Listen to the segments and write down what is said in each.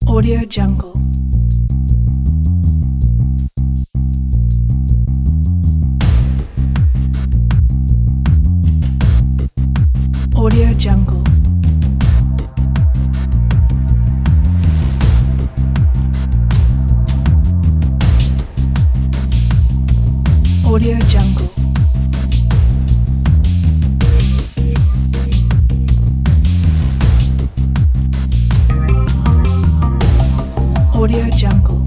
Audio Jungle. Audio Jungle. Audio Jungle. Audio Jungle.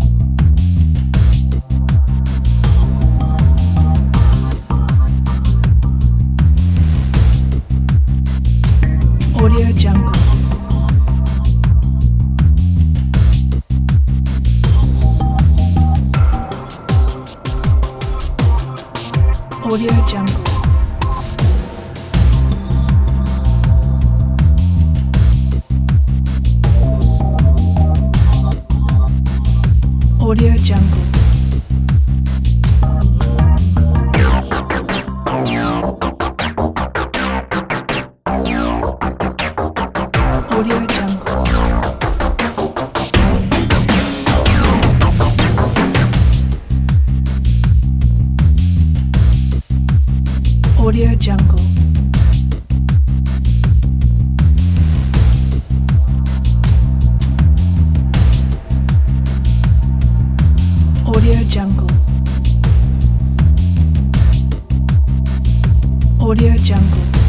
Audio Jungle. Audio Jungle. Audio Jungle. Audio Jungle. Audio Jungle. Audio Jungle. Audio Jungle.